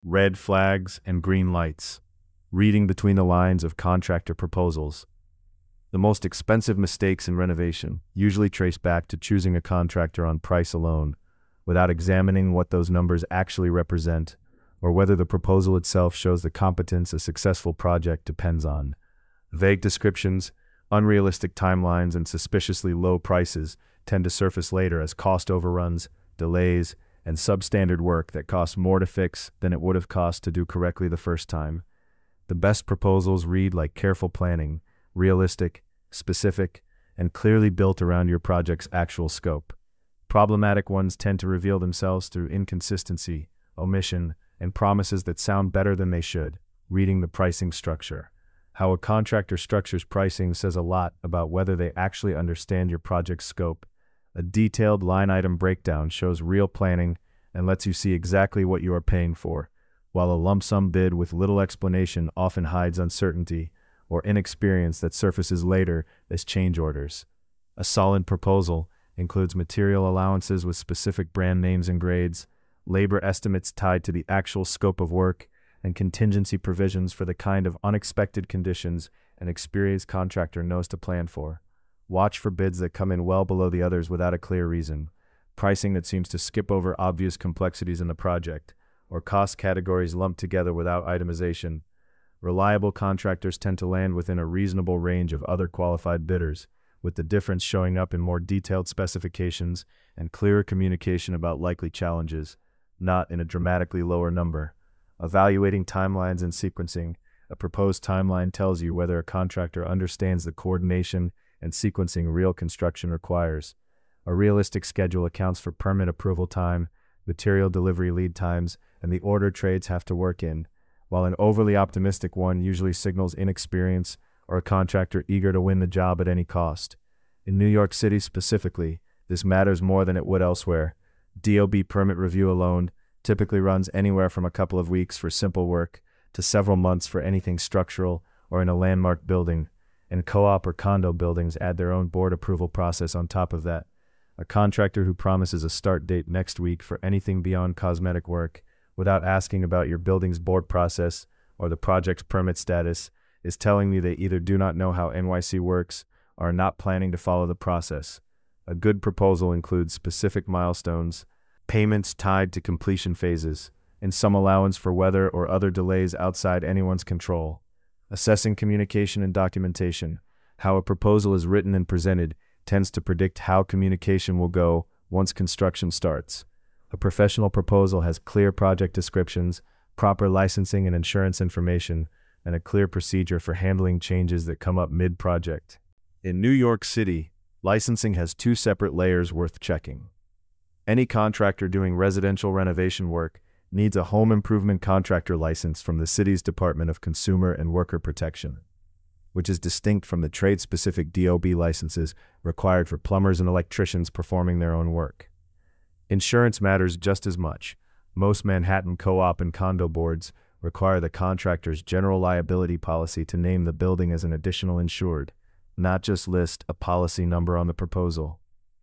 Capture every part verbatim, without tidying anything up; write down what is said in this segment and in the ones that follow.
red flags, and green lights. Reading between the lines of contractor proposals. The most expensive mistakes in renovation usually trace back to choosing a contractor on price alone, without examining what those numbers actually represent, or whether the proposal itself shows the competence a successful project depends on. Vague descriptions, unrealistic timelines, and suspiciously low prices tend to surface later as cost overruns, delays, and substandard work that costs more to fix than it would have cost to do correctly the first time. The best proposals read like careful planning, realistic, specific, and clearly built around your project's actual scope. Problematic ones tend to reveal themselves through inconsistency, omission, and promises that sound better than they should. Reading the pricing structure. How a contractor structures pricing says a lot about whether they actually understand your project's scope. A detailed line item breakdown shows real planning and lets you see exactly what you are paying for, while a lump sum bid with little explanation often hides uncertainty or inexperience that surfaces later as change orders. A solid proposal includes material allowances with specific brand names and grades, labor estimates tied to the actual scope of work, and contingency provisions for the kind of unexpected conditions an experienced contractor knows to plan for. Watch for bids that come in well below the others without a clear reason, pricing that seems to skip over obvious complexities in the project, or cost categories lumped together without itemization. Reliable contractors tend to land within a reasonable range of other qualified bidders, with the difference showing up in more detailed specifications and clearer communication about likely challenges, not in a dramatically lower number. Evaluating timelines and sequencing. A proposed timeline tells you whether a contractor understands the coordination and sequencing real construction requires. A realistic schedule accounts for permit approval time, material delivery lead times, and the order trades have to work in, while an overly optimistic one usually signals inexperience or a contractor eager to win the job at any cost. In New York City specifically, this matters more than it would elsewhere. D O B permit review alone typically runs anywhere from a couple of weeks for simple work to several months for anything structural or in a landmark building, and co-op or condo buildings add their own board approval process on top of that. A contractor who promises a start date next week for anything beyond cosmetic work without asking about your building's board process or the project's permit status is telling me they either do not know how N Y C works or are not planning to follow the process. A good proposal includes specific milestones, payments tied to completion phases, and some allowance for weather or other delays outside anyone's control. Assessing communication and documentation. How a proposal is written and presented tends to predict how communication will go once construction starts. A professional proposal has clear project descriptions, proper licensing and insurance information, and a clear procedure for handling changes that come up mid-project. In New York City, licensing has two separate layers worth checking. Any contractor doing residential renovation work needs a home improvement contractor license from the city's Department of Consumer and Worker Protection, which is distinct from the trade-specific D O B licenses required for plumbers and electricians performing their own work. Insurance matters just as much. Most Manhattan co-op and condo boards require the contractor's general liability policy to name the building as an additional insured, not just list a policy number on the proposal.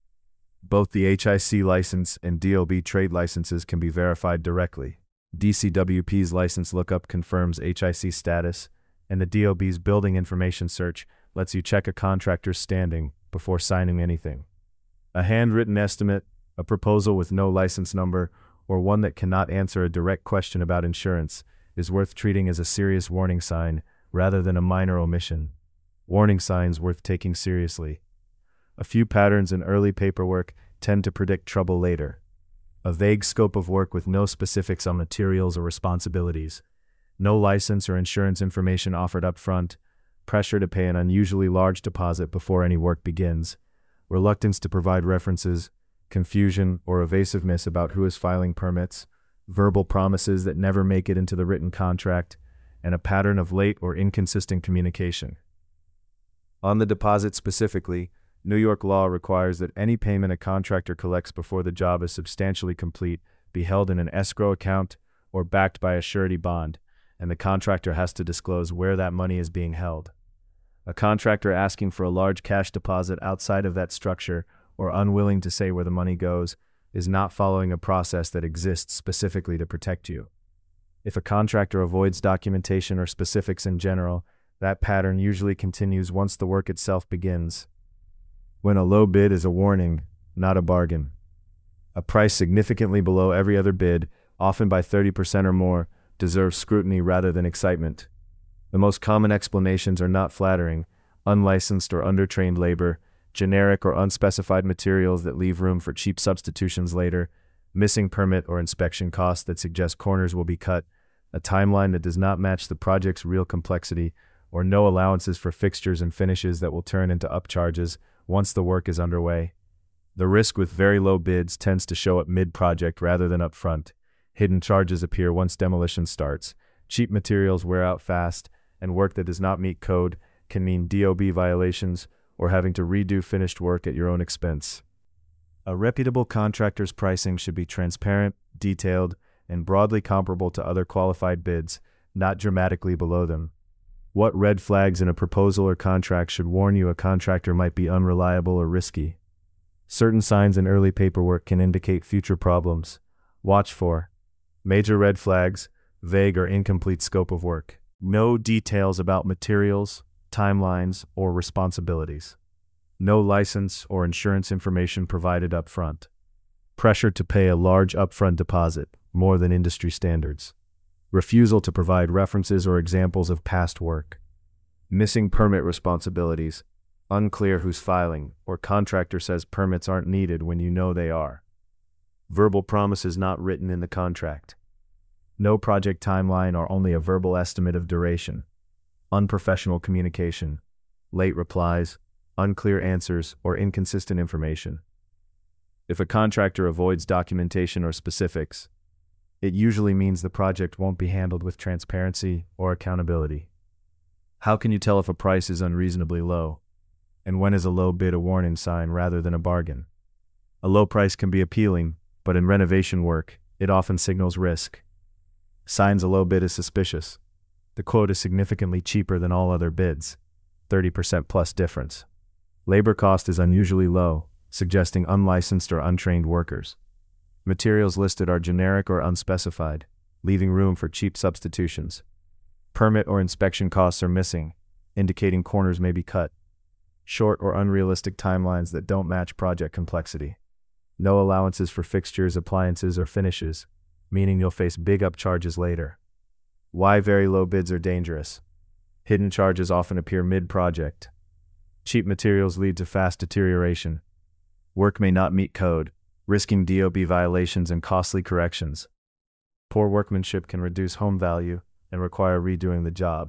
Both the H I C license and D O B trade licenses can be verified directly. D C W P's license lookup confirms H I C status, and the D O B's building information search lets you check a contractor's standing before signing anything. A handwritten estimate, a proposal with no license number, or one that cannot answer a direct question about insurance is worth treating as a serious warning sign rather than a minor omission. Warning signs worth taking seriously. A few patterns in early paperwork tend to predict trouble later. A vague scope of work with no specifics on materials or responsibilities. No license or insurance information offered up front. Pressure to pay an unusually large deposit before any work begins. Reluctance to provide references. Confusion or evasiveness about who is filing permits. Verbal promises that never make it into the written contract. And a pattern of late or inconsistent communication. On the deposit specifically, New York law requires that any payment a contractor collects before the job is substantially complete be held in an escrow account or backed by a surety bond, and the contractor has to disclose where that money is being held. A contractor asking for a large cash deposit outside of that structure or unwilling to say where the money goes is not following a process that exists specifically to protect you. If a contractor avoids documentation or specifics in general, that pattern usually continues once the work itself begins. When a low bid is a warning, not a bargain. A price significantly below every other bid, often by thirty percent or more, deserves scrutiny rather than excitement. The most common explanations are not flattering: unlicensed or undertrained labor, generic or unspecified materials that leave room for cheap substitutions later, missing permit or inspection costs that suggest corners will be cut, a timeline that does not match the project's real complexity, or no allowances for fixtures and finishes that will turn into upcharges once the work is underway. The risk with very low bids tends to show up mid-project rather than up front. Hidden charges appear once demolition starts. Cheap materials wear out fast, and work that does not meet code can mean D O B violations or having to redo finished work at your own expense. A reputable contractor's pricing should be transparent, detailed, and broadly comparable to other qualified bids, not dramatically below them. What red flags in a proposal or contract should warn you a contractor might be unreliable or risky? Certain signs in early paperwork can indicate future problems. Watch for major red flags: vague or incomplete scope of work, no details about materials, timelines, or responsibilities, no license or insurance information provided up front, pressure to pay a large upfront deposit, more than industry standards, refusal to provide references or examples of past work, missing permit responsibilities, unclear who's filing, or contractor says permits aren't needed when you know they are, verbal promises not written in the contract, no project timeline or only a verbal estimate of duration, unprofessional communication, late replies, unclear answers, or inconsistent information. If a contractor avoids documentation or specifics, it usually means the project won't be handled with transparency or accountability. How can you tell if a price is unreasonably low? And when is a low bid a warning sign rather than a bargain? A low price can be appealing, but in renovation work, it often signals risk. Signs a low bid is suspicious. The quote is significantly cheaper than all other bids, thirty percent plus difference. Labor cost is unusually low, suggesting unlicensed or untrained workers. Materials listed are generic or unspecified, leaving room for cheap substitutions. Permit or inspection costs are missing, indicating corners may be cut. Short or unrealistic timelines that don't match project complexity. No allowances for fixtures, appliances, or finishes, meaning you'll face big upcharges later. Why very low bids are dangerous. Hidden charges often appear mid-project. Cheap materials lead to fast deterioration. Work may not meet code, risking D O B violations and costly corrections. Poor workmanship can reduce home value and require redoing the job.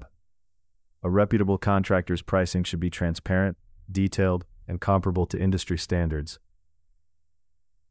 A reputable contractor's pricing should be transparent, detailed, and comparable to industry standards.